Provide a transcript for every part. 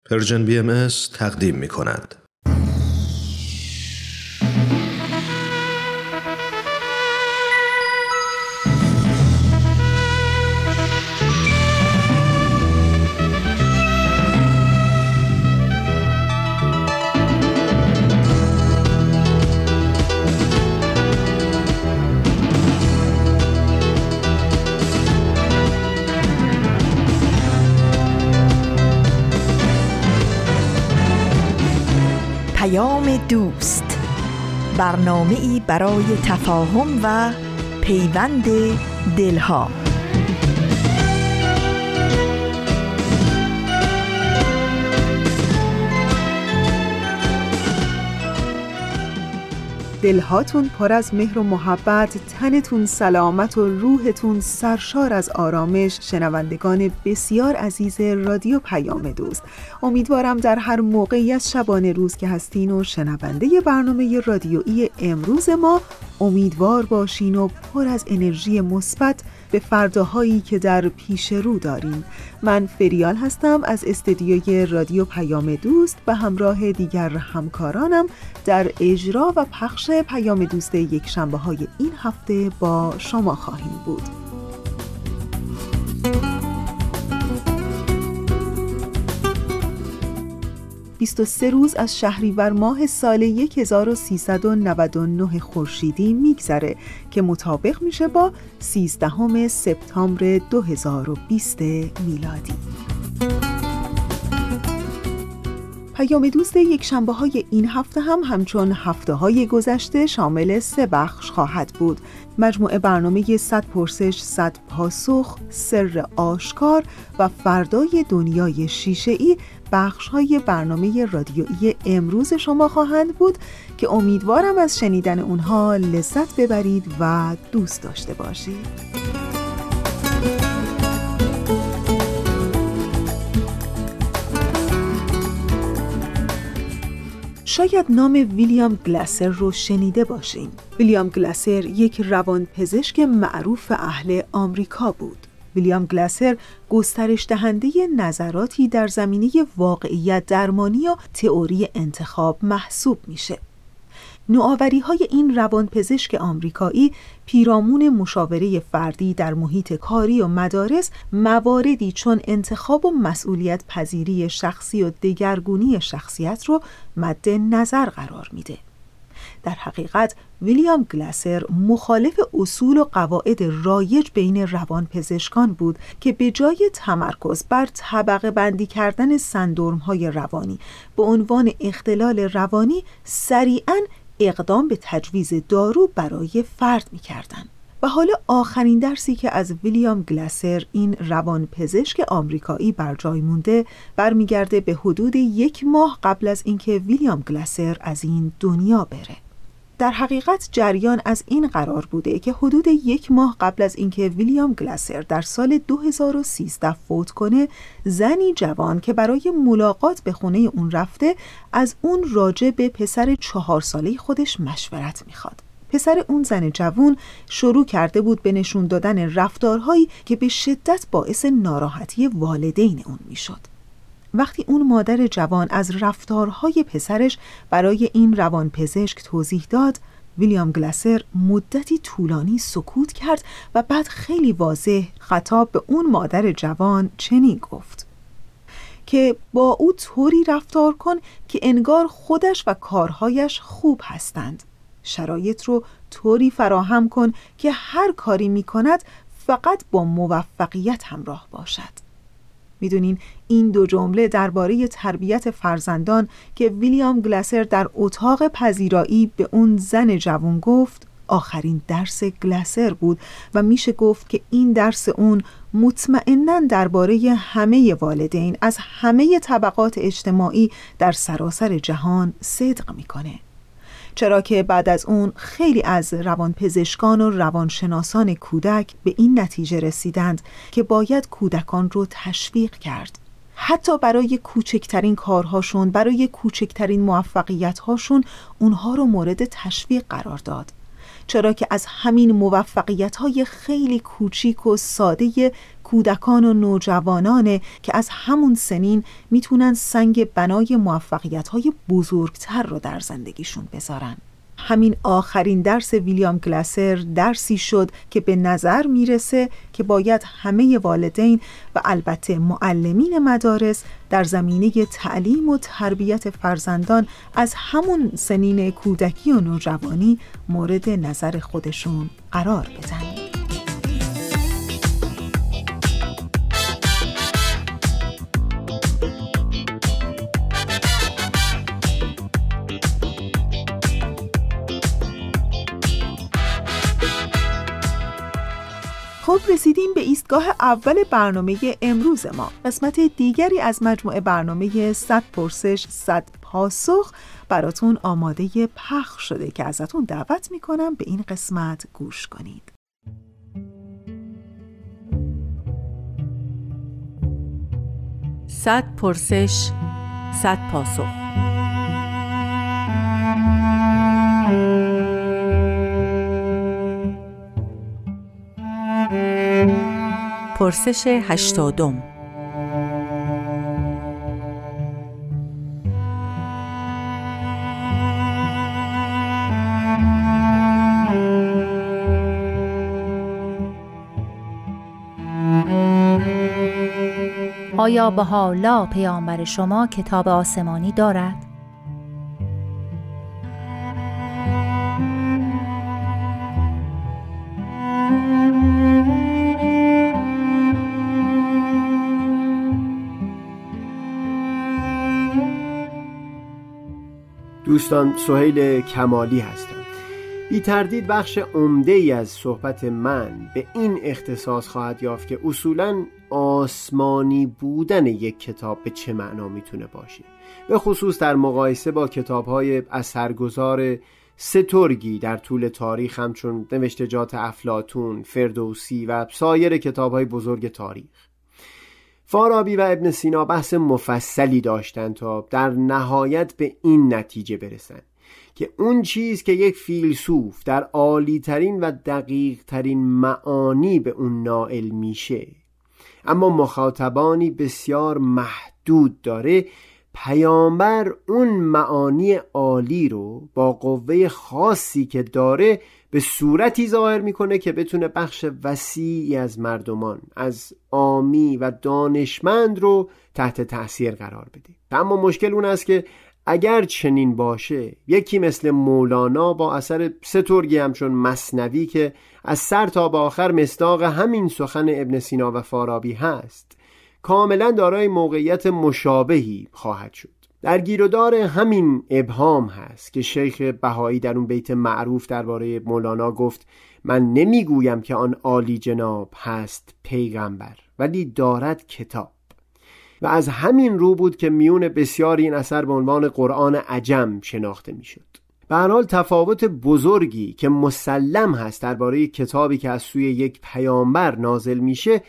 پرژن BMS تقدیم می کند. دوست، برنامه‌ای برای تفاهم و پیوند دلها. دلهاتون پر از مهر و محبت، تنتون سلامت و روحتون سرشار از آرامش. شنوندگان بسیار عزیز رادیو پیام دوست، امیدوارم در هر موقعی از شبانه روز که هستین و شنونده برنامه رادیویی امروز ما امیدوار باشین و پر از انرژی مثبت به فرداهایی که در پیش رو داریم. من فریال هستم از استدیوی رادیو پیام دوست و همراه دیگر همکارانم در اجرا و پخش پیام دوست یک شنبه های این هفته با شما خواهیم بود. 23 روز از شهریور ماه سال 1399 خورشیدی میگذره که مطابق میشه با 13 سپتامبر 2020 میلادی. پیام دوست یک شنبه های این هفته هم همچون هفته های گذشته شامل 3 بخش خواهد بود: مجموعه برنامه 100 پرسش 100 پاسخ، سر آشکار و فردای دنیای شیشه‌ای بخش های برنامه رادیویی امروز شما خواهند بود که امیدوارم از شنیدن اونها لذت ببرید و دوست داشته باشید. شاید نام ویلیام گلاسر رو شنیده باشین. ویلیام گلاسر یک روانپزشک معروف اهل آمریکا بود. ویلیام گلاسر گسترش دهنده نظراتی در زمینه واقعیت درمانی و تئوری انتخاب محسوب میشه. نوآوری‌های این روانپزشک آمریکایی پیرامون مشاوره فردی در محیط کاری و مدارس مواردی چون انتخاب و مسئولیت پذیری شخصی و دگرگونی شخصیت رو مد نظر قرار میده. در حقیقت ویلیام گلاسر مخالف اصول و قواعد رایج بین روانپزشکان بود که به جای تمرکز بر طبقه بندی کردن سندرم‌های روانی به عنوان اختلال روانی سریعاً اقدام به تجویز دارو برای فرد می‌کردند. و حالا آخرین درسی که از ویلیام گلاسر، این روانپزشک آمریکایی، بر جای مونده برمیگرده به حدود 1 ماه قبل از اینکه ویلیام گلاسر از این دنیا بره. در حقیقت جریان از این قرار بوده که حدود 1 ماه قبل از اینکه ویلیام گلاسر در سال 2013 فوت کنه، زنی جوان که برای ملاقات به خونه اون رفته از اون راجع به پسر 4 ساله خودش مشورت میخواد. پسر اون زن جوان شروع کرده بود به نشون دادن رفتارهایی که به شدت باعث ناراحتی والدین اون میشد. وقتی اون مادر جوان از رفتارهای پسرش برای این روانپزشک توضیح داد، ویلیام گلاسر مدتی طولانی سکوت کرد و بعد خیلی واضح خطاب به اون مادر جوان چنین گفت که با او طوری رفتار کن که انگار خودش و کارهایش خوب هستند. شرایط رو طوری فراهم کن که هر کاری می کند فقط با موفقیت همراه باشد. میدونین این 2 جمله درباره تربیت فرزندان که ویلیام گلاسر در اتاق پذیرایی به اون زن جوان گفت آخرین درس گلاسر بود و میشه گفت که این درس اون مطمئناً درباره همه والدین از همه طبقات اجتماعی در سراسر جهان صدق میکنه. چرا که بعد از اون خیلی از روانپزشکان و روانشناسان کودک به این نتیجه رسیدند که باید کودکان رو تشویق کرد. حتی برای کوچکترین کارهاشون، برای کوچکترین موفقیت‌هاشون اونها رو مورد تشویق قرار داد. چرا که از همین موفقیت‌های خیلی کوچیک و ساده کودکان و نوجوانانه که از همون سنین میتونن سنگ بنای موفقیت‌های بزرگتر رو در زندگیشون بذارن. همین آخرین درس ویلیام گلاسر درسی شد که به نظر میرسه که باید همه والدین و البته معلمین مدارس در زمینه تعلیم و تربیت فرزندان از همون سنین کودکی و نوجوانی مورد نظر خودشون قرار بدن. خب رسیدیم به ایستگاه اول برنامه امروز ما. قسمت دیگری از مجموعه برنامه 100 پرسش 100 پاسخ براتون آماده پخش شده که ازتون دعوت میکنم به این قسمت گوش کنید. 100 پرسش 100 پاسخ. پرسش 80. آیا بهاءالله پیامبر شما کتاب آسمانی دارد؟ دوستان، سهیل کمالی هستم. بی تردید بخش عمده‌ای از صحبت من به این اختصاص خواهد یافت که اصولاً آسمانی بودن یک کتاب به چه معنا میتونه باشه، به خصوص در مقایسه با کتاب‌های اثرگذار سترگی در طول تاریخ همچون نوشتجات افلاطون، فردوسی و سایر کتاب‌های بزرگ تاریخ. فارابی و ابن سینا بحث مفصلی داشتند تا در نهایت به این نتیجه برسند که اون چیز که یک فیلسوف در عالی ترین و دقیق ترین معانی به اون نائل میشه اما مخاطبانی بسیار محدود داره، پیامبر اون معانی عالی رو با قوه خاصی که داره به صورتی ظاهر میکنه که بتونه بخش وسیعی از مردمان، از عامی و دانشمند رو تحت تأثیر قرار بده. اما مشکل اون است که اگر چنین باشه، یکی مثل مولانا با اثر سترگی همچون مثنوی که از سر تا به آخر مصداق همین سخن ابن سینا و فارابی هست، کاملا دارای موقعیت مشابهی خواهد شد. در گیرودار همین ابهام هست که شیخ بهایی در اون بیت معروف درباره مولانا گفت: من نمیگویم که آن عالی جناب هست پیغمبر، ولی دارد کتاب. و از همین رو بود که میون بسیاری این اثر به عنوان قرآن عجم شناخته میشد. به هر حال تفاوت بزرگی که مسلم هست درباره کتابی که از سوی یک پیامبر نازل میشه،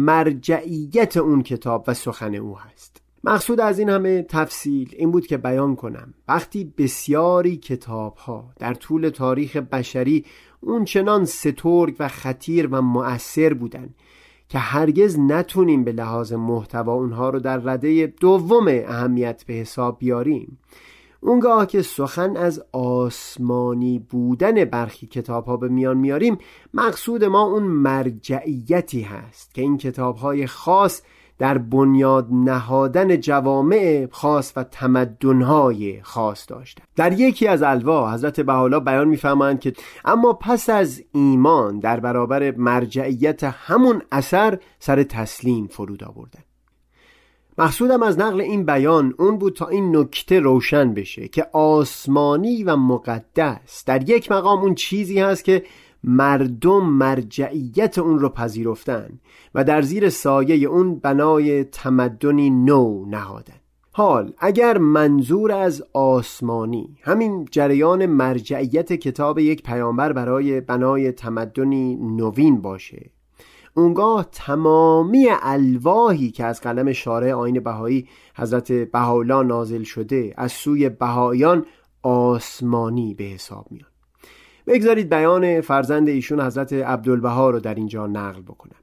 مرجعیت اون کتاب و سخن او هست. مقصود از این همه تفصیل این بود که بیان کنم وقتی بسیاری کتاب‌ها در طول تاریخ بشری اون چنان سترگ و خطیر و مؤثر بودن که هرگز نتونیم به لحاظ محتوا اونها رو در رده دوم اهمیت به حساب بیاریم، اونگاه که سخن از آسمانی بودن برخی کتاب‌ها به میان میاریم، مقصود ما اون مرجعیتی هست که این کتاب‌های خاص در بنیاد نهادن جوامع خاص و تمدن‌های خاص داشتند. در یکی از الوا حضرت بهاءالله بیان می‌فرمایند که اما پس از ایمان در برابر مرجعیت همون اثر سر تسلیم فرود آوردند. مقصودم از نقل این بیان اون بود تا این نکته روشن بشه که آسمانی و مقدس در یک مقام اون چیزی هست که مردم مرجعیت اون رو پذیرفتن و در زیر سایه اون بنای تمدنی نو نهادن. حال اگر منظور از آسمانی همین جریان مرجعیت کتاب یک پیامبر برای بنای تمدنی نوین باشه، اونگاه تمامی الواحی که از قلم شارع آیین بهایی حضرت بهاءالله نازل شده از سوی بهاییان آسمانی به حساب میاد. بگذارید بیان فرزند ایشون حضرت عبدالبها رو در اینجا نقل بکنم.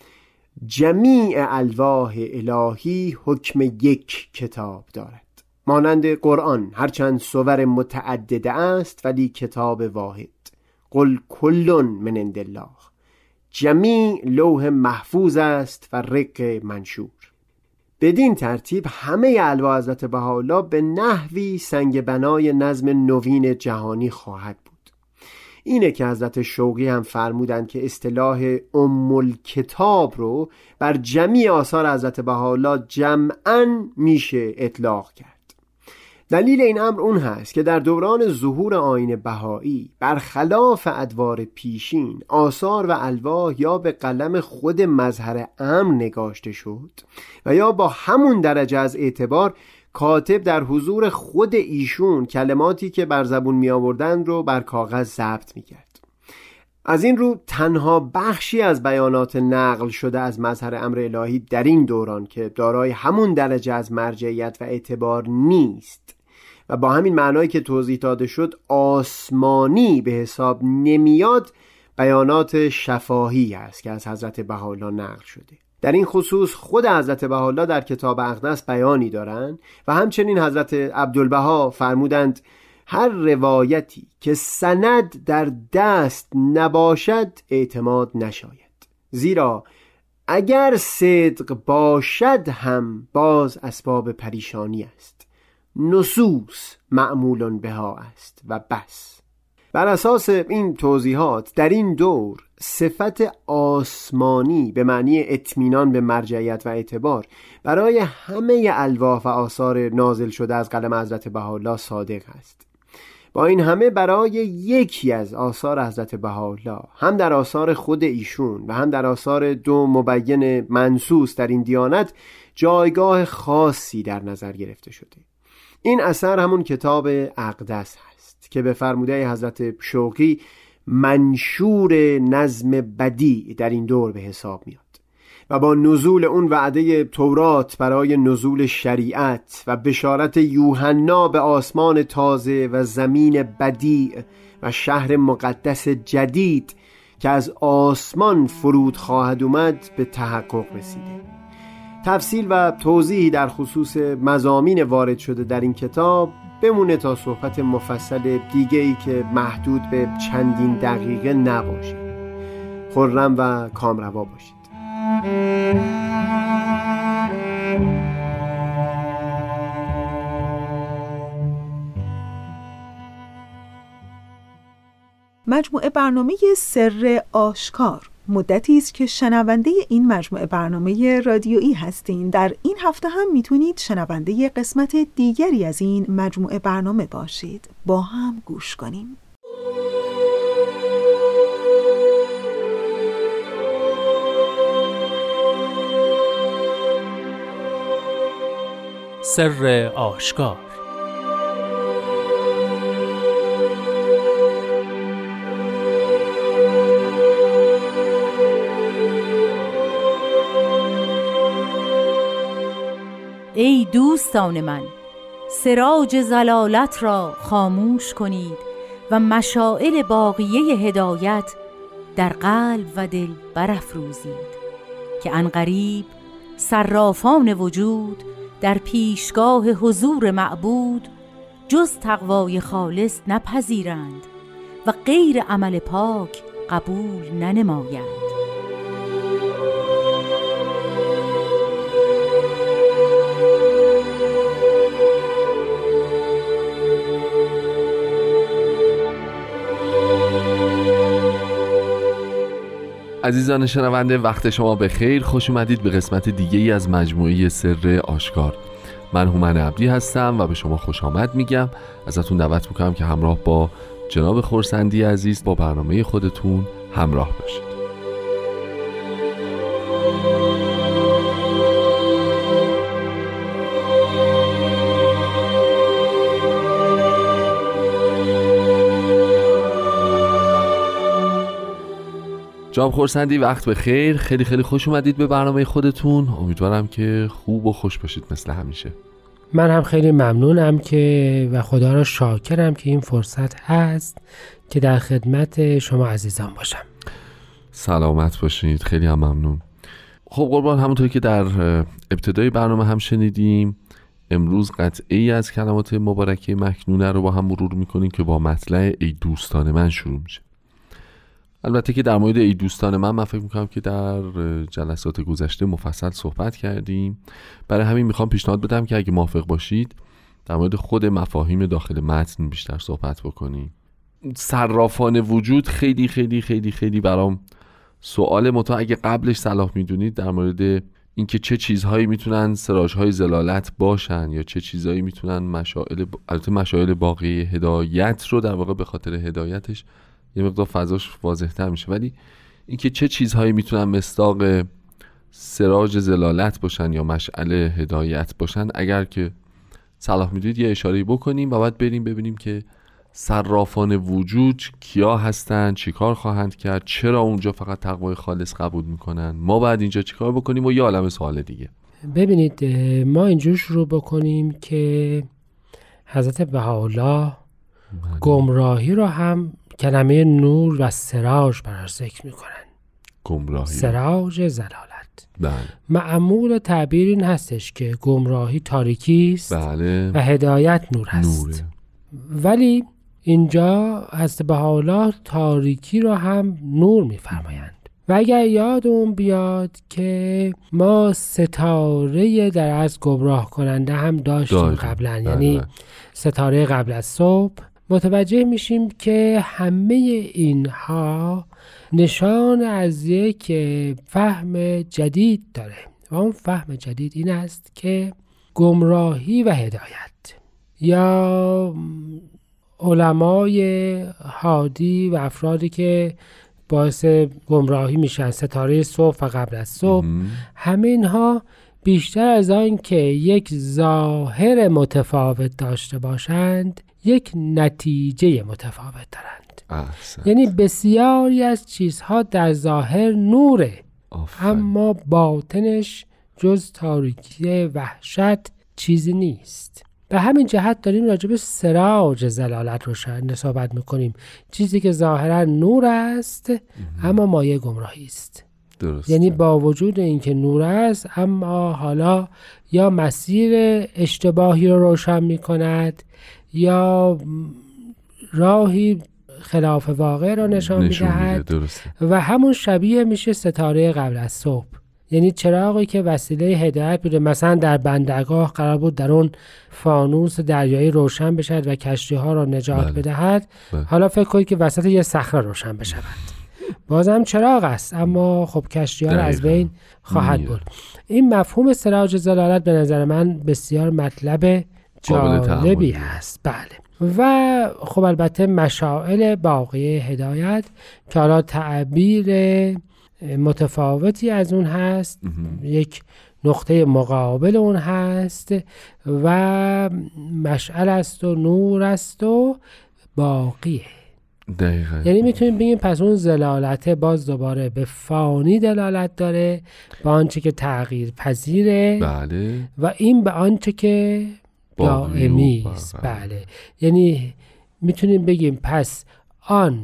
جمیع الواح الهی حکم یک کتاب دارد، مانند قرآن هرچند صور متعدده است ولی کتاب واحد. قل کل من عند الله، جمیع لوح محفوظ است و رق منشور. بدین ترتیب همه الواح حضرت بهاءالله به نحوی سنگ بنای نظم نوین جهانی خواهد بود. اینه که حضرت شوقی هم فرمودند که اصطلاح ام الکتاب رو بر جمیع آثار حضرت بهاءالله جمعاً میشه اطلاق کرد. دلیل این امر اون هست که در دوران ظهور آیین بهایی برخلاف ادوار پیشین آثار و الواح یا به قلم خود مظهر امر نگاشته شد و یا با همون درجه از اعتبار کاتب در حضور خود ایشون کلماتی که بر زبون می آوردن رو بر کاغذ ضبط می کرد. از این رو تنها بخشی از بیانات نقل شده از مظهر امر الهی در این دوران که دارای همون درجه از مرجعیت و اعتبار نیست و با همین معنایی که توضیح داده شد آسمانی به حساب نمیاد، بیانات شفاهی است که از حضرت بهاءالله نقل شده. در این خصوص خود حضرت بهاءالله در کتاب اقدس بیانی دارند و همچنین حضرت عبدالبها فرمودند هر روایتی که سند در دست نباشد اعتماد نشاید، زیرا اگر صدق باشد هم باز اسباب پریشانی است. نصوص معمول بها است و بس. بر اساس این توضیحات در این دور صفت آسمانی به معنی اطمینان به مرجعیت و اعتبار برای همه الواح و آثار نازل شده از قلم حضرت بهاءالله صادق است. با این همه برای یکی از آثار حضرت بهاءالله هم در آثار خود ایشون و هم در آثار دو مبین منصوص در این دیانت جایگاه خاصی در نظر گرفته شده. این اثر همون کتاب اقدس هست که به فرموده حضرت شوقی منشور نظم بدیع در این دور به حساب میاد و با نزول اون وعده تورات برای نزول شریعت و بشارت یوحنا به آسمان تازه و زمین بدیع و شهر مقدس جدید که از آسمان فرود خواهد اومد به تحقق رسیده. تفصیل و توضیحی در خصوص مضامین وارد شده در این کتاب بمونه تا صحبت مفصل دیگه‌ای که محدود به چندین دقیقه نباشه. خرم و کامروا باشید. مجموعه برنامه سر آشکار مدتی است که شنونده این مجموعه برنامه رادیویی هستین. در این هفته هم میتونید شنونده قسمت دیگری از این مجموعه برنامه باشید. با هم گوش کنیم. سر آشکار. ای دوستان من، سراج ضلالت را خاموش کنید و مشاعل باقیه هدایت در قلب و دل برافروزید که عنقریب صرافان وجود در پیشگاه حضور معبود جز تقوای خالص نپذیرند و غیر عمل پاک قبول ننمایند. عزیزان شنونده، وقت شما بخیر. خوش اومدید به قسمت دیگه ای از مجموعه سر آشکار. من هومن عبدی هستم و به شما خوش آمد میگم. ازتون دعوت میکنم که همراه با جناب خورسندی عزیز با برنامه خودتون همراه باشید. جناب خورسندی وقت بخیر. خیلی خوش اومدید به برنامه خودتون. امیدوارم که خوب و خوش باشید مثل همیشه. من هم خیلی ممنونم که و خدا را شاکرم که این فرصت هست که در خدمت شما عزیزان باشم. سلامت باشید، خیلی هم ممنون. خب قربان، همونطور که در ابتدای برنامه هم شنیدیم، امروز قطعه‌ای از کلمات مبارکه مکنونه رو با هم مرور میکنیم که با مطلع ای دوستان من شروع میشه. البته که در مورد ای دوستان من فکر میکنم که در جلسات گذشته مفصل صحبت کردیم. برای همین میخوام پیشنهاد بدم که اگه موافق باشید در مورد خود مفاهیم داخل متن بیشتر صحبت بکنیم. صرافان وجود خیلی خیلی خیلی خیلی برام سوال متا اگه قبلش صلاح میدونید در مورد اینکه چه چیزهایی میتونن سراجهای زلالت باشن یا چه چیزهایی میتونن مشائل باقی هدایت رو در واقع به خاطر هدایتش یه مقدار فضاش واضح‌تر میشه، ولی اینکه چه چیزهایی میتونن مصداق سراج زلالت باشن یا مشعل هدایت باشن اگر که صلاح میدونید یه اشاره‌ای بکنیم و بعد بریم ببینیم که صرافان وجود کیا هستن، چیکار خواهند کرد، چرا اونجا فقط تقوای خالص قبول میکنن، ما بعد اینجا چیکار بکنیم و یه عالمه سوال دیگه. ببینید ما اینجور شروع بکنیم که حضرت بهاءالله گمراهی رو هم کلمه نور و سراج براش ذکر میکنن. گمراهی، سراج زلالت. بله. معمول تعبیر این هستش که گمراهی تاریکی است، بله. و هدایت نور هست. نوره. ولی اینجا حضرت بهاءالله تاریکی رو هم نور میفرمایند. و اگر یادمون بیاد که ما ستاره در از گمراه کننده هم داشتیم قبلا، یعنی ستاره قبل از صبح، متوجه میشیم که همه اینها نشان از یک فهم جدید داره و اون فهم جدید این است که گمراهی و هدایت یا علمای هادی و افرادی که باعث گمراهی میشن، ستاره صبح و قبل از صبح، همه اینها بیشتر از آن که یک ظاهر متفاوت داشته باشند یک نتیجه متفاوت دارند. یعنی بسیاری از چیزها در ظاهر نوره، اما باطنش جز تاریکی وحشت چیزی نیست. به همین جهت داریم راجع به سراج زلالت رو صحبت میکنیم، چیزی که ظاهرا نور است اما مایه گمراهی است. درست. یعنی با وجود اینکه نور است اما حالا یا مسیر اشتباهی رو روشن میکند یا راهی خلاف واقع رو نشان میدهد و همون شبیه میشه ستاره قبل از صبح. یعنی چراغی که وسیله هدایت بوده، مثلا در بندرگاه قرار بود در اون فانوس دریایی روشن بشد و کشتی ها را نجات بدهد، حالا فکر کنید که وسط یه صخره روشن بشود. بازم چراغ است اما خب کشتی ها را از بین خواهد برد. این مفهوم سراج زلالت به نظر من بسیار مطلب جالبی هست. بله. و خب البته مشاعل باقی هدایت که حالا تعبیر متفاوتی از اون هست، یک نقطه مقابل اون هست و مشعل است و نور است و باقیه. دقیقا. یعنی میتونیم بگیم پس اون زلالت باز دوباره به فانی دلالت داره، به آنچه که تغییر پذیره. بله. و این به آنچه که دائمی است. بله. یعنی میتونیم بگیم پس آن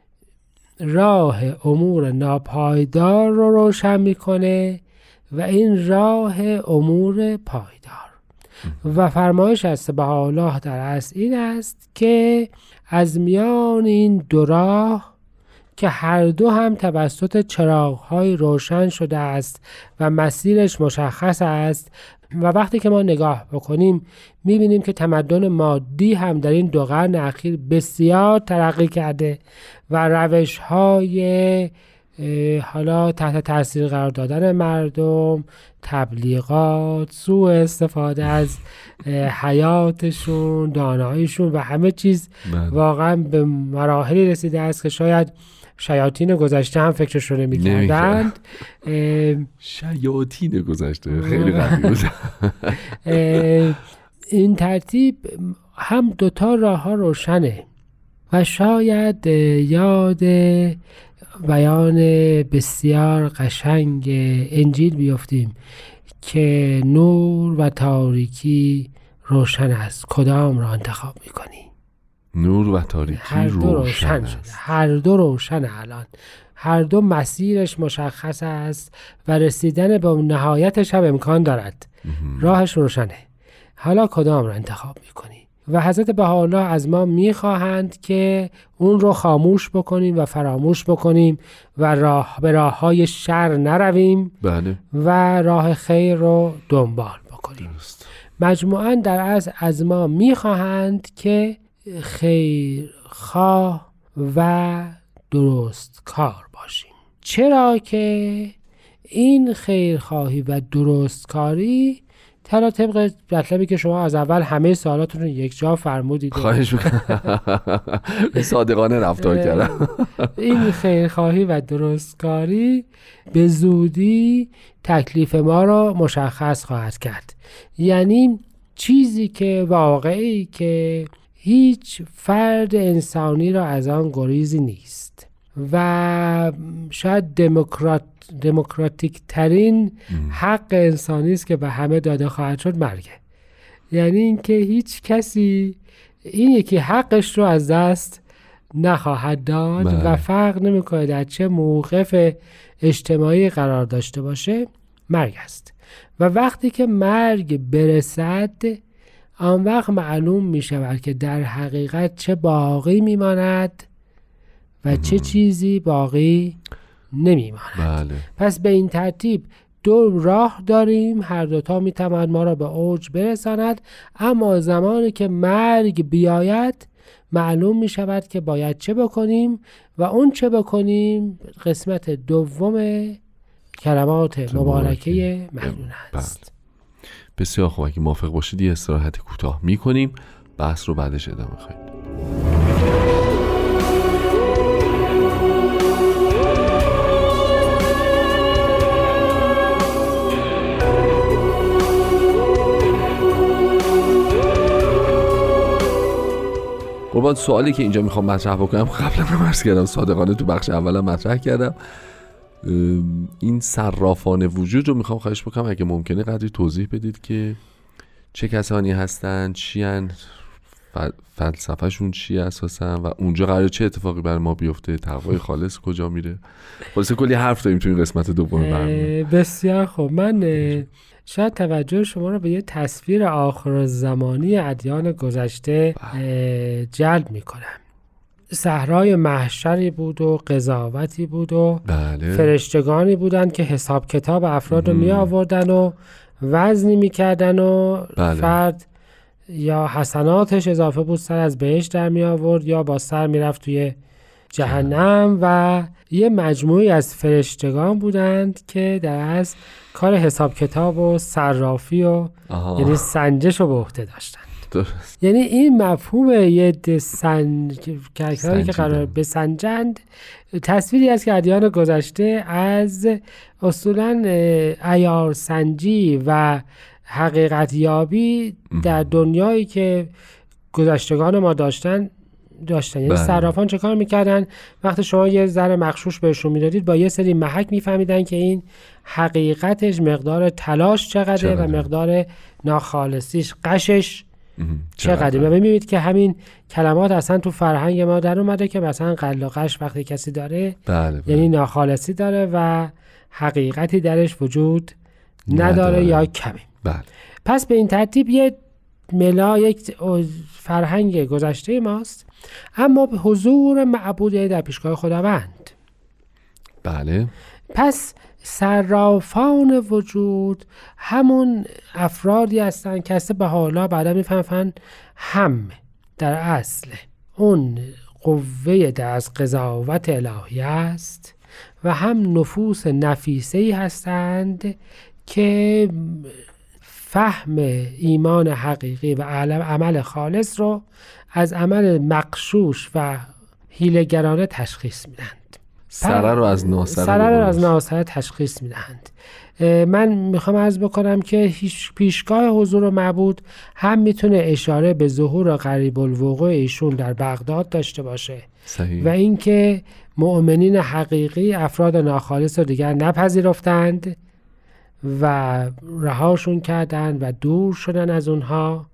راه امور ناپایدار رو روشن میکنه و این راه امور پایدار. و فرمایش از بهاءالله در اصل این است که از میان این دو راه که هر دو هم توسط چراغ‌های روشن شده است و مسیرش مشخص است و وقتی که ما نگاه بکنیم میبینیم که تمدن مادی هم در این 2 قرن اخیر بسیار ترقی کرده و روش‌های حالا تحت تاثیر قرار دادن مردم، تبلیغات، سوء استفاده از حیاتشون، داناییشون و همه چیز واقعا به مراحلی رسیده است که شاید شیاطین گذشته هم فکرش رو نمی‌کردند. شیاطین گذشته خیلی قوی بود. این ترتیب هم 2 راه ها روشنه و شاید یاد بیان بسیار قشنگ انجیل بیفتیم که نور و تاریکی روشن است، کدام را انتخاب میکنی؟ نور و تاریکی هر دو روشن شده، هر دو روشن. الان هر دو مسیرش مشخص است و رسیدن به نهایتش هم امکان دارد. راهش روشنه. حالا کدام را انتخاب میکنی؟ و حضرت بهاءالله از ما میخواهند که اون رو خاموش بکنیم و فراموش بکنیم و به راههای شر نرویم. بله. و راه خیر رو دنبال بکنیم. مجموعاً در اصل از ما میخواهند که خیرخواه و درست کار باشیم. چرا که این خیرخواهی و درست کاری طبق مطلبی که شما از اول همه سوالاتون رو یک جا فرمودید. خواهش میکنم. صادقانه رفتار کردم. این خیرخواهی و درستکاری به زودی تکلیف ما رو مشخص خواهد کرد. یعنی چیزی که واقعی که هیچ فرد انسانی را از آن گریزی نیست و شاید دموکراتیک ترین حق انسانی است که به همه داده خواهد شد، مرگه. یعنی اینکه هیچ کسی این یکی حقش رو از دست نخواهد داد و فرق نمی‌کنه در چه موقف اجتماعی قرار داشته باشه، مرگ است. و وقتی که مرگ برسد، آن وقت معلوم می شود که در حقیقت چه باقی میماند و چه چیزی باقی نمیماند. بله. پس به این ترتیب دو راه داریم، هر دوتا می تواند ما را به اوج برساند، اما زمانی که مرگ بیاید معلوم می شود که باید چه بکنیم و اون چه بکنیم قسمت دوم کلمات مبارکه مکنون است. بسیار خوب. اگه موافق باشید یه استراحت کوتاه میکنیم، بحث رو بعدش ادامه خواهیم. قربان، سوالی که اینجا میخوام مطرح بکنم قبلا هم عرض کردم، صادقانه تو بخش اولم مطرح کردم. این صرافان وجود رو میخوام خواهش بکنم اگه ممکنه قدری توضیح بدید که چه کسانی هستن، چی هن، فلسفهشون چیه اساسا و اونجا قراره چه اتفاقی برای ما بیفته، تقوای خالص کجا میره. خلاصه کلی حرف داریم تو این قسمت دوم برنامه. بسیار خوب. من شاید توجه شما رو به یه تصویر آخرالزمانی ادیان گذشته جلب میکنم. صحرای محشری بود و قضاوتی بود و فرشتگانی بودند که حساب کتاب افراد رو می آوردن و وزنی می کردن و فرد یا حسناتش اضافه بود سر از بهشت در می آورد یا با سر می رفت توی جهنم و یه مجموعی از فرشتگان بودند که در از کار حساب کتاب و صرافی و یعنی سنجش رو به عهده داشتن. یعنی این مفهوم یه کسانی که قرار بسنجند تصویری است که ادیان گذشته از اصولاً عیار سنجی و حقیقت یابی در دنیایی که گذشتگان ما داشتن. یعنی صرافان چه کار میکردن؟ وقتی شما یه ذره مغشوش بهشون میدادید با یه سری محک میفهمیدن که این حقیقتش مقدار تلاش چقدره و مقدار ناخالصیش قشش چقدر. و ببینید که همین کلمات اصلا تو فرهنگ ما در اومده که مثلا قل و قش وقتی کسی داره یعنی ناخالصی داره و حقیقتی درش وجود نداره یا کمی. پس به این ترتیب یک فرهنگ گذشته ماست، اما به حضور معبود در پیشگاه خداوند. بله. پس صرافان وجود همون افرادی هستن که به حالا بعدا میفهمن هم در اصل اون قوه در از قضاوت الهی است و هم نفوس نفیسه‌ای هستند که فهم ایمان حقیقی و عمل خالص رو از عمل مغشوش و حیله‌گرانه تشخیص میدند. سره رو از ناسره تشخیص میدهند. من میخوام عرض بکنم که پیشگاه حضور معبود هم میتونه اشاره به ظهور قریب الوقوع ایشون در بغداد داشته باشه. صحیح. و اینکه مؤمنین حقیقی افراد ناخالص رو دیگر نپذیرفتند و رهاشون کردن و دور شدن از اونها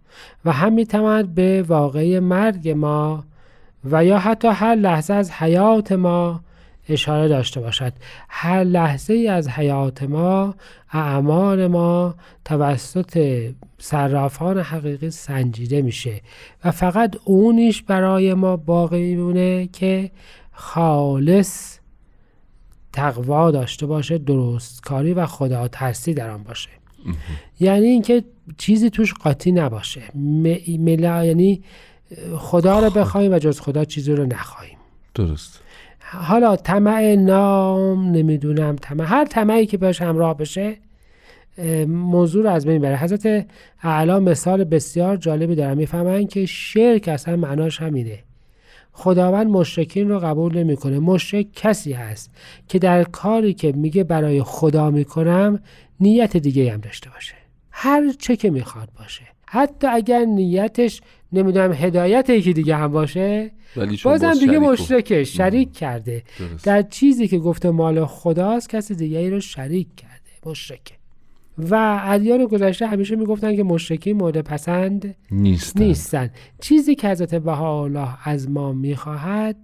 و هم میتواند به واقعی مرگ ما و یا حتی هر لحظه از حیات ما اشاره داشته باشد. هر لحظه ای از حیات ما، اعمال ما توسط صرافان حقیقی سنجیده میشه و فقط اونیش برای ما باقی میمونه که خالص تقوا داشته باشه، درست کاری و خدا ترسی در آن باشه. یعنی اینکه چیزی توش قاطی نباشه، یعنی خدا رو بخوایم و جز خدا چیزی رو نخواهیم. درست. حالا طمع نام، نمیدونم طمع، هر طمعی که بهش همراه بشه موضوع رو از بین بره. حضرت اعلی مثال بسیار جالبی دارن، میفهمن که شرک اصلا معناش همینه. خداوند مشرکین رو قبول نمیکنه. مشرک کسی هست که در کاری که میگه برای خدا میکنم نیت دیگه هم داشته باشه، هر چه که میخواد باشه، حتی اگر نیتش نمیدونم هدایت یکی دیگه هم باشه، بازم دیگه مشرکه، شریک کرده درست. در چیزی که گفته مال خداست، کسی دیگه ای رو شریک کرده، مشرکه. و ادیان گذشته همیشه میگفتن که مشرکین مورد پسند نیستن. چیزی که حضرت بهاءالله از ما میخواهد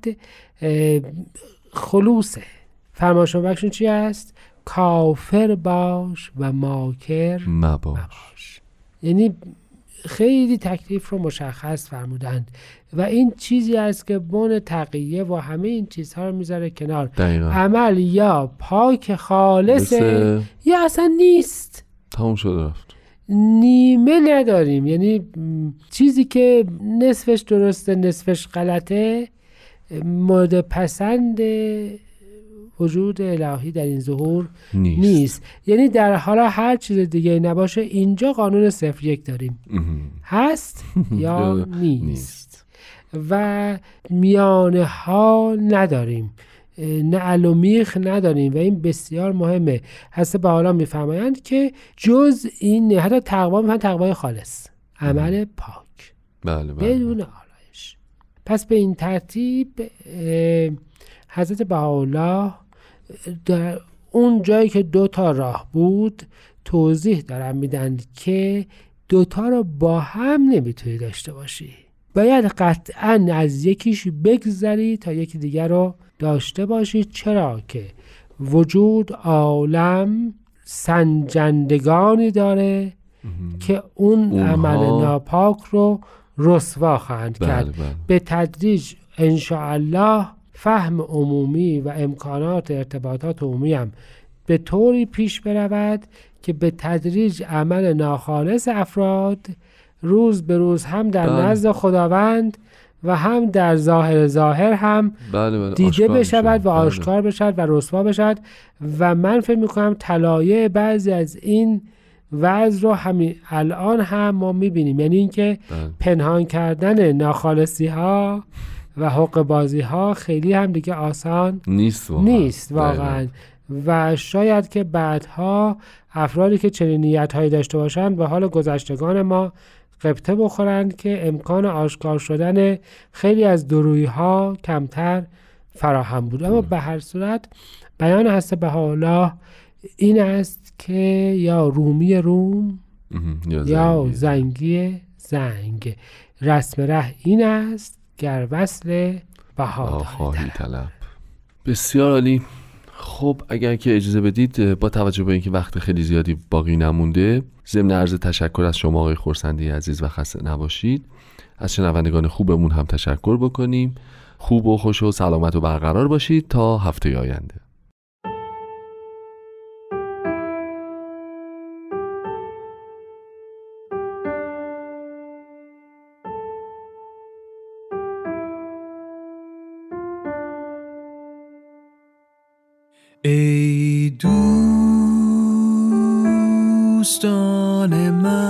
خلوصه. فرمایشون بخشون چی است؟ کافر باش و ماکر مباش. یعنی خیلی تکلیف رو مشخص فرمودند و این چیزی است که بن تقیه و همه این چیزها رو میذاره کنار. دقیقا. عمل یا پاک خالصه یا اصلا نیست، تموم شد رفت، نیمه نداریم. یعنی چیزی که نصفش درسته نصفش غلطه مورد پسند وجود الهی در این ظهور نیست. یعنی در حالا هر چیز دیگه نباشه، اینجا قانون 0-1 داریم، هست یا نیست و میانه ها نداریم، نه علومیخ نداریم و این بسیار مهمه. حضرت بهاءالله میفرمایند که جز این حتی تقوا میفهمن تقوای خالص، عمل پاک بدون آلایش. پس به این ترتیب حضرت بهاءالله در اون جایی که 2 راه بود توضیح دارن میدن که 2 رو با هم نمیتونی داشته باشی، باید قطعا از یکیش بگذری تا یکی دیگر رو داشته باشی. چرا که وجود عالم سنجندگانی داره که اون عمل ناپاک رو رسوا خواهند کرد. به تدریج انشاءالله فهم عمومی و امکانات ارتباطات عمومی هم به طوری پیش برود که به تدریج عمل ناخالص افراد روز به روز هم در نزد خداوند و هم در ظاهر هم دیده بشود و آشکار بشود و رسوا بشود. و من فکر میکنم طلایع بعضی از این وضع رو همین الان هم ما میبینیم، یعنی اینکه پنهان کردن ناخالصی ها و حق بازی ها خیلی هم دیگه آسان نیست واقعا. و شاید که بعدها افرادی که چنین نیت هایی داشته باشند به حال گذشتگان ما غبطه بخورند که امکان آشکار شدن خیلی از درویی ها کمتر فراهم بود. اما به هر صورت بیان حضرت بهاءالله این است که یا رومی روم یا زنگی زنگ، رسم ره این است گر وصل بها خواهی طلب. بسیار عالی. خب اگر که اجازه بدید با توجه به اینکه وقت خیلی زیادی باقی نمونده، ضمن عرض تشکر از شما آقای خورسندی عزیز و خسته نباشید، از شنوندگان خوبمون هم تشکر بکنیم. خوب و خوش و سلامت و برقرار باشید تا هفته آینده. ای دوستان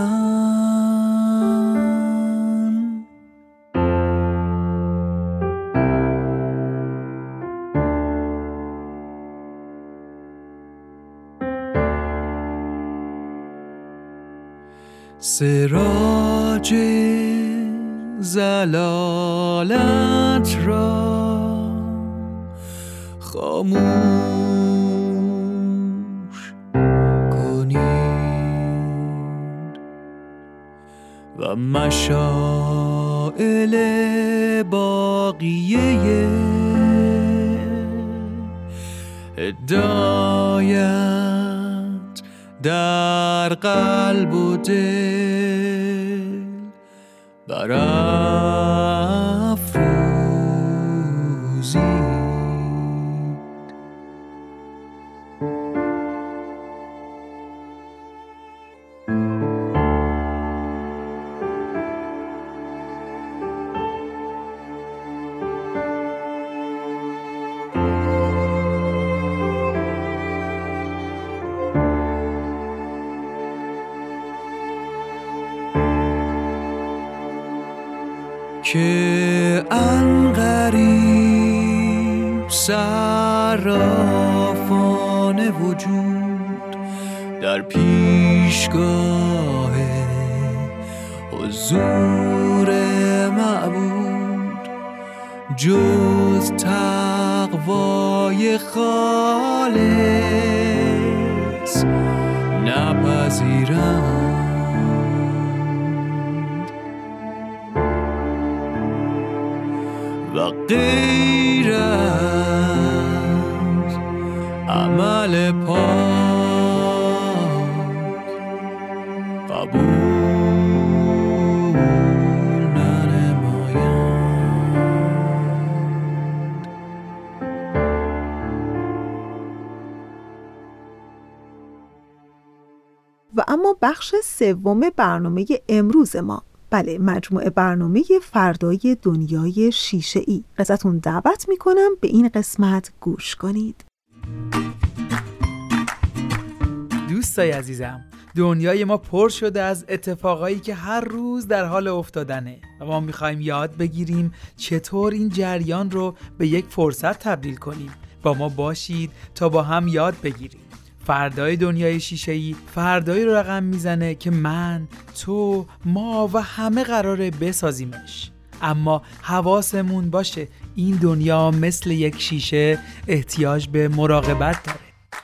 من، سراج زلالت را خاموش کنید و و مشاعل باقیه هدایت در قلب و دل برافروزی. که انقریب صرافان وجود در پیشگاه حضور معبود جز تقوای خالص نپذیرم و غیر از عمل پاک قبول ننمایم. و اما بخش سوم برنامه امروز ما، بله، مجموعه برنامه فردای دنیای شیشه‌ای. ازتون دعوت میکنم به این قسمت گوش کنید. دوستای عزیزم، دنیای ما پر شده از اتفاقایی که هر روز در حال افتادنه و ما میخوایم یاد بگیریم چطور این جریان رو به یک فرصت تبدیل کنیم. با ما باشید تا با هم یاد بگیریم. فردای دنیای شیشه‌ای فردایی رو رقم میزنه که من، تو، ما و همه قراره بسازیمش. اما حواسمون باشه این دنیا مثل یک شیشه احتیاج به مراقبت داره.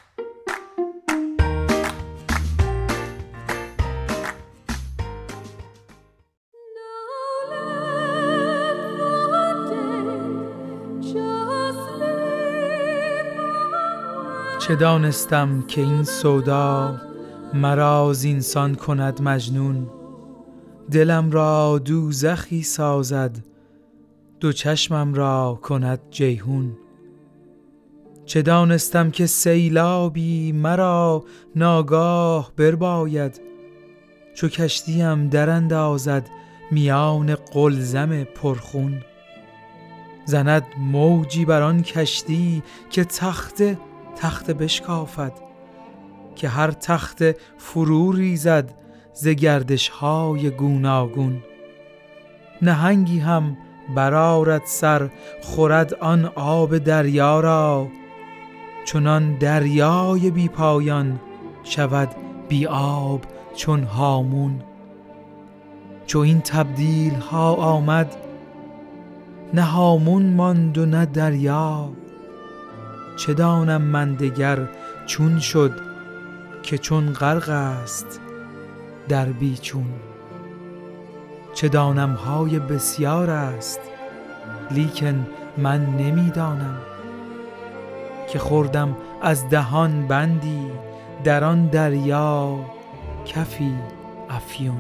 چه دانستم که این سودا مرا زینسان کند مجنون، دلم را دوزخی سازد دو چشمم را کند جیحون. چه دانستم که سیلابی مرا ناگاه برباید، چو کشتیم در اندازد میان قلزم پرخون. زند موجی بر آن کشتی که تخت بشکافد، که هر تخت فرو ریزد ز گردش های گوناگون. نهنگی هم برآرد سر خورد آن آب دریا را، چنان دریای بی پایان شود بی آب چون هامون. چو این تبدیل ها آمد نه هامون ماند و نه دریا، چه دانم من دگر چون شد که چون غرق است در بیچون. چه دانم های بسیار است لیکن من نمیدانم، که خوردم از دهان بندی در آن دریا کفی افیون.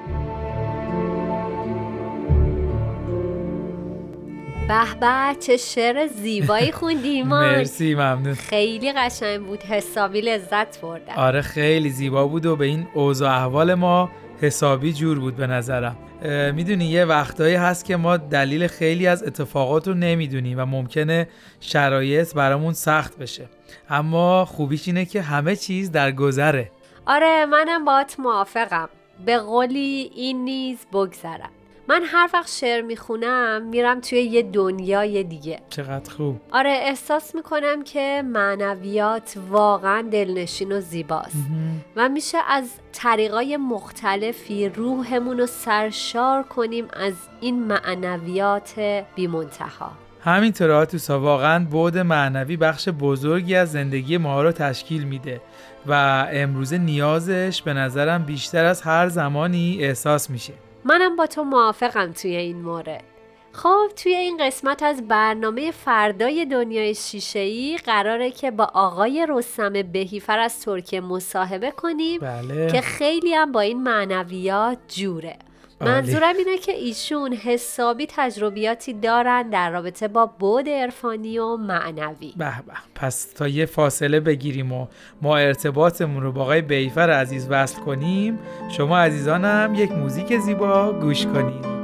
به به، چه شعر زیبایی خوندی ایمان. مرسی، ممنون. خیلی قشنگ بود، حسابی لذت بردم. آره خیلی زیبا بود و به این اوضاع احوال ما حسابی جور بود به نظرم. میدونی یه وقتایی هست که ما دلیل خیلی از اتفاقات رو نمیدونیم و ممکنه شرایط برامون سخت بشه، اما خوبیش اینه که همه چیز در گذره. آره منم باهات موافقم. به قولی این نیز بگذرم. من هر وقت شعر میخونم میرم توی یه دنیای دیگه. چقدر خوب. آره احساس میکنم که معنویات واقعا دلنشین و زیباست و میشه از طریقای مختلفی روحمون رو سرشار کنیم از این معنویات بی منتها. همینطور آتوسا، واقعا بعد معنوی بخش بزرگی از زندگی ما رو تشکیل میده و امروز نیازش به نظرم بیشتر از هر زمانی احساس میشه. منم با تو موافقم توی این مورد. خب توی این قسمت از برنامه فردای دنیای شیشه‌ای قراره که با آقای رستم بهیفر از ترکیه مصاحبه کنیم. بله. که خیلی هم با این معنویات جوره. منظورم اینه که ایشون حسابی تجربیاتی دارن در رابطه با بعد عرفانی و معنوی. به به، پس تا یه فاصله بگیریم و ما ارتباطمون رو با آقای بهیفر عزیز وصل کنیم، شما عزیزانم یک موزیک زیبا گوش کنید.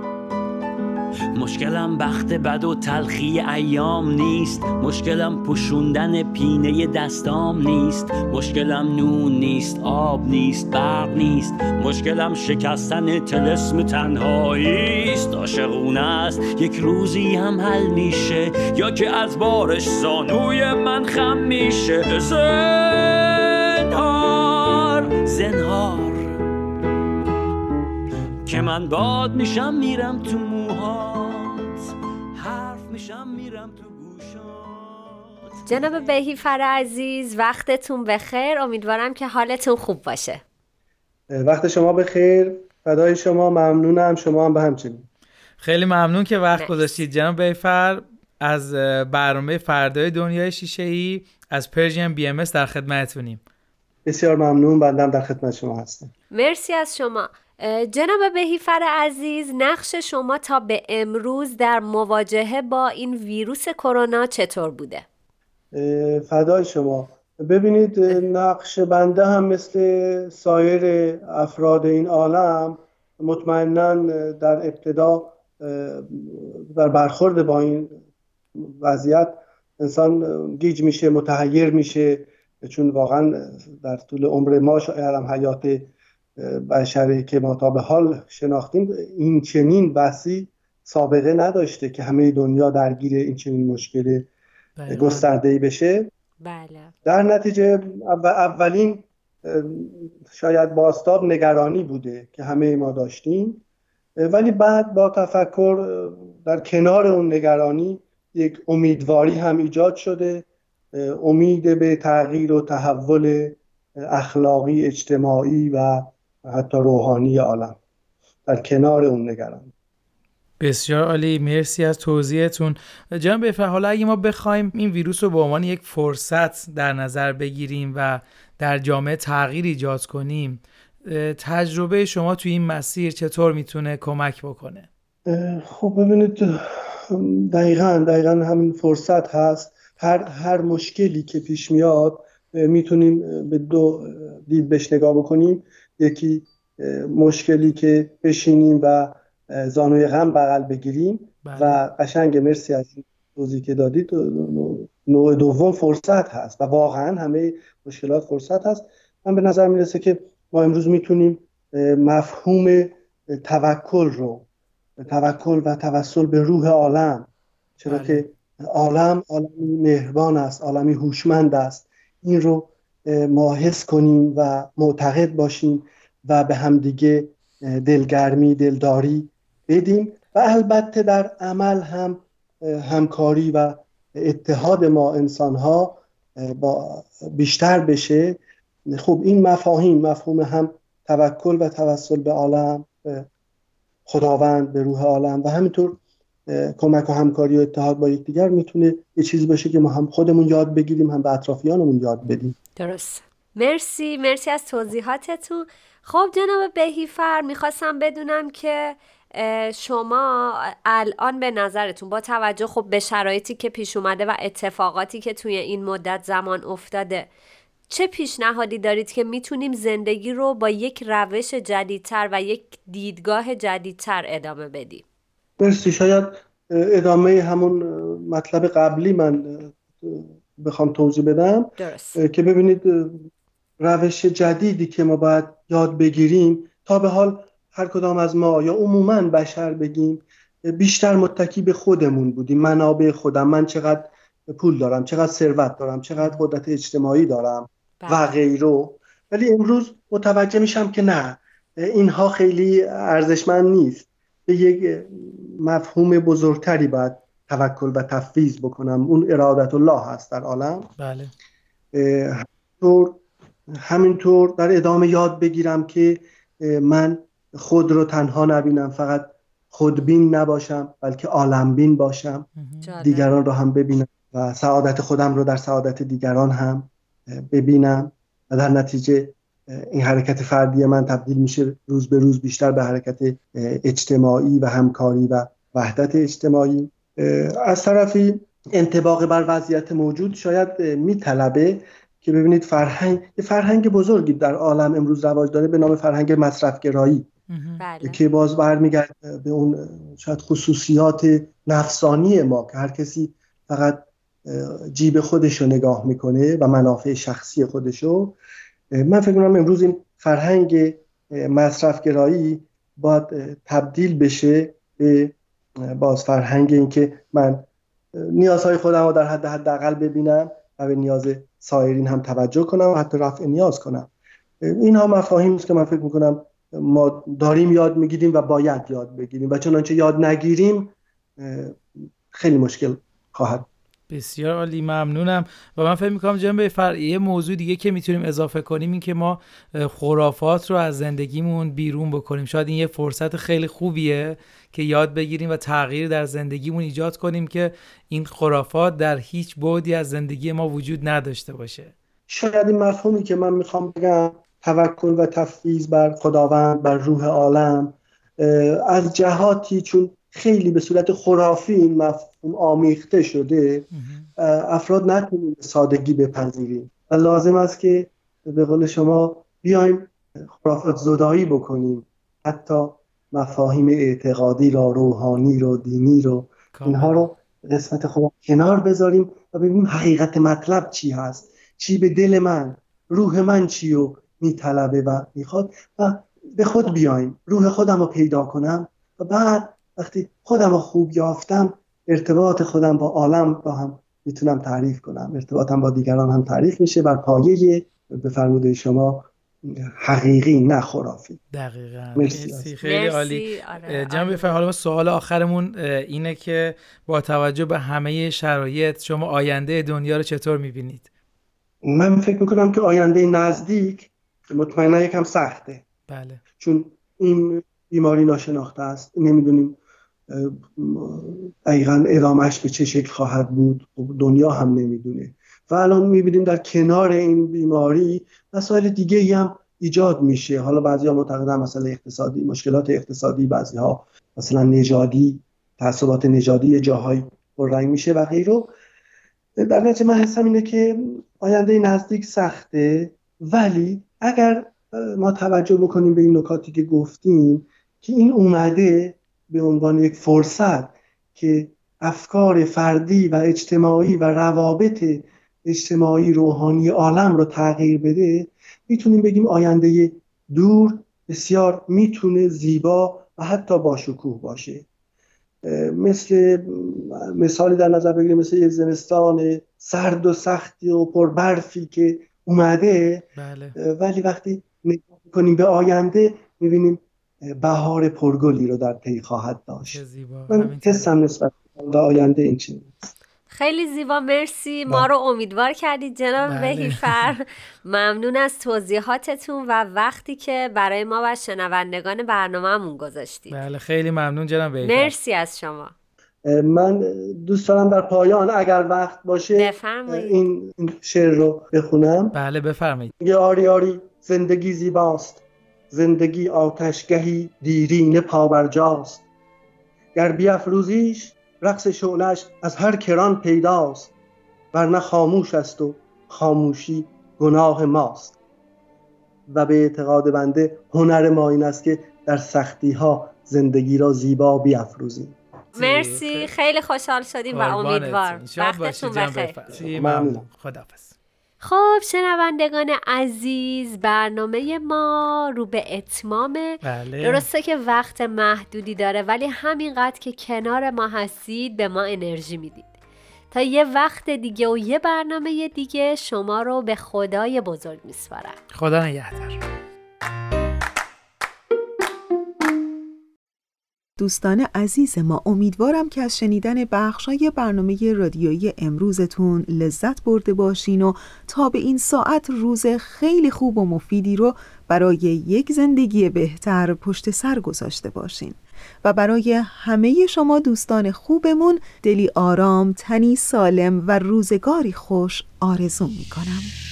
مشکلم بخت بد و تلخی ایام نیست، مشکلم پوشوندن پینه دستام نیست، مشکلم نون نیست، آب نیست، برق نیست، مشکلم شکستن طلسم تنهاییست. عاشقونه است یک روزی هم حل میشه، یا که از بارش زانوی من خم میشه. زنهار زنهار که من باد میشم میرم تو موهات، حرف میشم میرم تو گوشات. جناب بهیفر عزیز وقتتون بخیر، امیدوارم که حالتون خوب باشه. وقت شما بخیر، فدای شما، ممنونم، شما هم به همچنین. خیلی ممنون که وقت گذاشتید جناب بهیفر. از برنامه فردای دنیای شیشه‌ای از پرژین BMS در خدمتتونیم. بسیار ممنون، بندم در خدمت شما هستم. مرسی از شما. جناب بهیفر عزیز، نقش شما تا به امروز در مواجهه با این ویروس کرونا چطور بوده؟ فدای شما. ببینید، نقش بنده هم مثل سایر افراد این عالم مطمئناً در ابتدا در برخورد با این وضعیت انسان گیج میشه، متحیر میشه، چون واقعا در طول عمر ما شاید هم حیات بشری که ما تا به حال شناختیم این چنین بحثی سابقه نداشته که همه دنیا درگیر این چنین مشکل گسترده‌ای بشه. بله. در نتیجه اولین شاید بازتاب نگرانی بوده که همه ما داشتیم، ولی بعد با تفکر در کنار اون نگرانی یک امیدواری هم ایجاد شده، امید به تغییر و تحول اخلاقی، اجتماعی و حتی روحانی عالم در کنار اون نگرانی. بسیار عالی، مرسی از توضیحتون. جناب بهیفر، حالا اگه ما بخوایم این ویروس رو به عنوان یک فرصت در نظر بگیریم و در جامعه تغییر ایجاد کنیم، تجربه شما توی این مسیر چطور میتونه کمک بکنه؟ خب ببینید، دقیقاً همین فرصت هست. هر مشکلی که پیش میاد میتونیم به دو دید بهش نگاه بکنیم. یکی مشکلی که بشینیم و زانوی غم بغل بگیریم و قشنگ، مرسی از این توضیحی که دادید. نوع دوم فرصت هست و واقعا همه مشکلات فرصت هست. من به نظر میرسه که ما امروز میتونیم مفهوم توکل و توسل به روح عالم، چرا که عالمی مهربان است، عالمی هوشمند است، این رو ما حس کنیم و معتقد باشیم و به همدیگه دلگرمی، دلداری بدیم و البته در عمل هم همکاری و اتحاد ما انسان‌ها با بیشتر بشه. خب این مفهوم هم توکل و توسل به عالم، به خداوند، به روح عالم و همینطور کمک و همکاری و اتحاد با یکدیگر میتونه یه چیزی باشه که ما هم خودمون یاد بگیریم، هم به اطرافیانمون یاد بدیم. درست. مرسی از توضیحاتتون. خب جناب بهیفر، میخواستم بدونم که شما الان به نظرتون با توجه خب به شرایطی که پیش اومده و اتفاقاتی که توی این مدت زمان افتاده، چه پیشنهادی دارید که میتونیم زندگی رو با یک روش جدیدتر و یک دیدگاه جدیدتر ادامه بدیم؟ مرسی. شاید ادامه همون مطلب قبلی من بخوام توضیح بدم. درست. که ببینید، روش جدیدی که ما باید یاد بگیریم، تا به حال هر کدام از ما یا عموماً بشر بگیم بیشتر متکی به خودمون بودیم، منابع خودم، من چقدر پول دارم، چقدر ثروت دارم، چقدر قدرت اجتماعی دارم و غیره. ولی امروز متوجه میشم که نه، اینها خیلی ارزشمند نیست. به یک مفهوم بزرگتری باید توکل و تفویض بکنم. اون ارادت الله هست در عالم. بله. همینطور در ادامه یاد بگیرم که من خود رو تنها نبینم، فقط خودبین نباشم بلکه عالمبین باشم، دیگران رو هم ببینم و سعادت خودم رو در سعادت دیگران هم ببینم و در نتیجه این حرکت فردی من تبدیل میشه روز به روز بیشتر به حرکت اجتماعی و همکاری و وحدت اجتماعی. از طرفی انطباق بر وضعیت موجود شاید میطلبه که ببینید یه فرهنگ بزرگی در عالم امروز رواج داره به نام فرهنگ مصرفگرایی که باز برمیگرده به اون شاید خصوصیات نفسانی ما که هر کسی فقط جیب خودشو نگاه میکنه و منافع شخصی خودشو. من فکر کنم امروز این فرهنگ مصرفگرایی باید تبدیل بشه به باز فرهنگ این که من نیازهای خودم رو در حداقل ببینم و به نیاز سایرین هم توجه کنم و حتی رفع نیاز کنم. اینها مفاهیمی است که من فکر میکنم ما داریم یاد میگیریم و باید یاد بگیریم و چنانچه یاد نگیریم خیلی مشکل خواهد. بسیار عالی، ممنونم. و من فکر میکنم جناب فرعی موضوع دیگه که میتونیم اضافه کنیم این که ما خرافات رو از زندگیمون بیرون بکنیم. شاید این یه فرصت خیلی خوبیه که یاد بگیریم و تغییر در زندگیمون ایجاد کنیم که این خرافات در هیچ بعدی از زندگی ما وجود نداشته باشه. شاید این مفهومی که من میخوام بگم، توکل و تفویض بر خداوند، بر روح عالم، از جهاتی چون خیلی به صورت خرافی این مفهوم آمیخته شده، افراد نتونیم به سادگی بپذیریم و لازم است که به قول شما بیایم خرافات زدایی بکنیم، حتی مفاهیم اعتقادی رو، روحانی رو، دینی رو، اینها رو قسمت خود کنار بذاریم و ببینیم حقیقت مطلب چی هست، چی به دل من، روح من چی رو میطلبه و میخواد و به خود بیایم، روح خودم رو پیدا کنم و بعد وقتی خودم رو خوب یافتم ارتباط خودم با عالم رو هم میتونم تعریف کنم، ارتباطم با دیگران هم تعریف میشه بر پایه به فرموده شما حقیقی نه خرافی. دقیقاً. مرسی. خیلی عالی. جناب فرعی، حالا سوال آخرمون اینه که با توجه به همه شرایط شما آینده دنیا رو چطور میبینید؟ من فکر میکنم که آینده نزدیک مطمئنا یکم سخته. بله. چون این بیماری ناشناخته است، نمیدونیم دقیقاً ادامهش به چه شکل خواهد بود، دنیا هم نمیدونه و الان میبینیم در کنار این بیماری مسائل دیگه هم ایجاد میشه. حالا بعضی‌ها معتقدن مسئله اقتصادی، مشکلات اقتصادی، بعضی‌ها مثلا نژادی، تعصبات نژادی جاهای پررنگ میشه و غیره. در نتیجه من حسم اینه که آینده نزدیک سخته، ولی اگر ما توجه بکنیم به این نکاتی که گفتیم که این اومده به عنوان یک فرصت که افکار فردی و اجتماعی و روابط اجتماعی روحانی عالم رو تغییر بده، میتونیم بگیم آینده دور بسیار میتونه زیبا و حتی با شکوه باشه. مثالی در نظر بگیریم مثل یک زمستان سرد و سختی و پربرفی که اومده. بله. ولی وقتی نگاه کنیم به آینده میبینیم بهار پرگلی رو در پی خواهد داشت. من حسم نسبت به آینده این چنین است. خیلی زیبا، مرسی. ما رو امیدوار کردید جناب بهیفر. ممنون از توضیحاتتون و وقتی که برای ما و شنوندگان برنامه‌مون گذاشتید. بله خیلی ممنون جناب بهیفر. مرسی از شما. من دوست دارم در پایان اگر وقت باشه این شعر رو بخونم. بله بفرمایید. میگه آری آری زندگی زیباست، زندگی آتشگهی دیرینه پابرجاست، گر بیفروزیش رقص شعله‌اش از هر کران پیداست، ورنه خاموش است و خاموشی گناه ماست. و به اعتقاد بنده هنر ما این است که در سختی ها زندگی را زیبا بیفروزیم. مرسی، خیلی خوشحال شدیم و امیدوار. وقتتون بخیر. ممنون. خداحافظ. خب شنوندگان عزیز، برنامه ما رو به اتمامه. بله. درسته که وقت محدودی داره ولی همینقدر که کنار ما هستید به ما انرژی میدید. تا یه وقت دیگه و یه برنامه دیگه شما رو به خدای بزرگ میسپارم. خدا نگهدار. دوستان عزیز ما، امیدوارم که از شنیدن بخشای برنامه رادیویی امروزتون لذت برده باشین و تا به این ساعت روز خیلی خوب و مفیدی رو برای یک زندگی بهتر پشت سر گذاشته باشین و برای همه شما دوستان خوبمون دلی آرام، تنی سالم و روزگاری خوش آرزو میکنم.